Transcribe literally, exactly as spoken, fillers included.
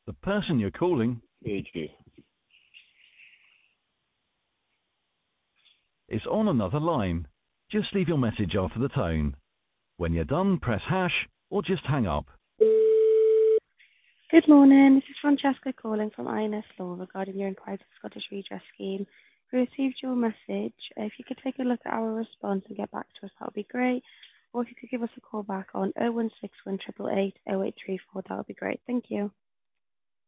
The person you're calling A J. is on another line. Just leave your message after the tone. When you're done, press hash or just hang up. Good morning. This is Francesca calling from I N S Law regarding your inquiry to the Scottish Redress Scheme. We received your message. If you could take a look at our response and get back to us, that would be great. Or if you could give us a call back on oh one six one, eight eight eight, oh eight three four, that would be great. Thank you.